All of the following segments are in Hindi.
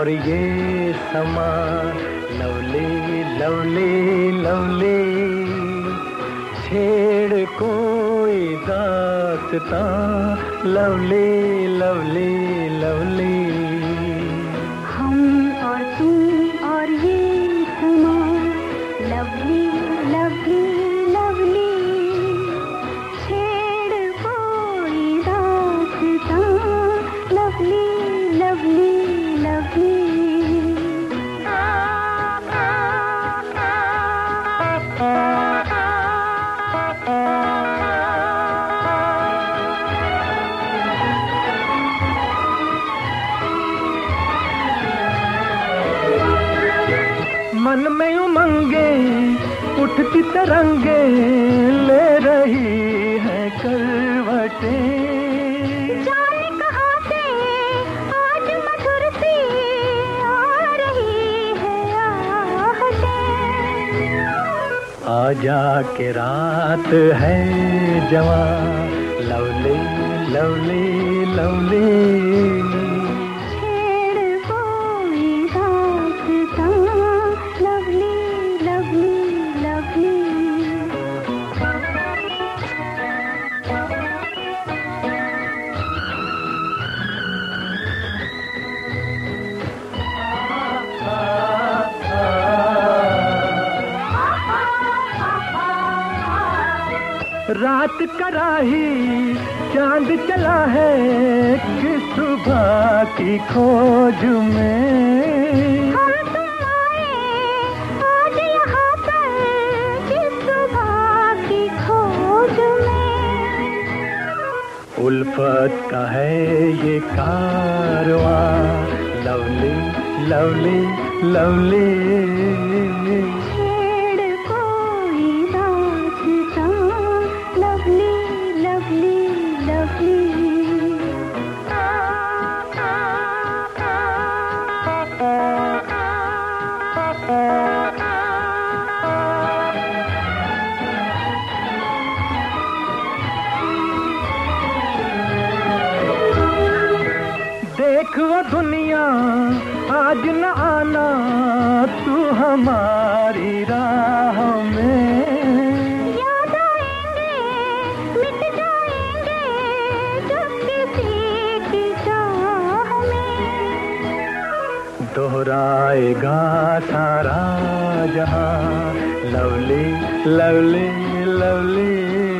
और ये समा लवली लवली लवली, छेड़ कोई दास्तां लवली लवली लवली। हम और तुम और ये समा लवली लवली लवली, छेड़ कोई दास्तां लवली लवली लवली। मन में उमंगे उठती तरंगे ले रही है करवटें, जाने कहाँ से आज मधुर सी आ रही है आहटें। आजा के रात है जवां लवली लवली लवली, रात कराही चांद चला है कि सुबह की खोज में। हम तुम आए आज यहाँ पर कि सुबह की खोज में। उल्फत का है ये कारवां लवली लवली लवली, देखो दुनिया आज न आना तू हमारी राह में। याद आएंगे मिट जाएंगे जब किसी की चाह में। दोहराएगा सारा जहां लवली लवली लवली,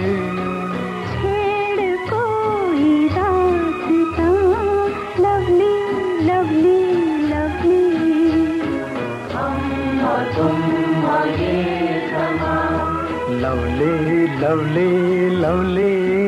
तुम और ये समा लवली लवली लवली।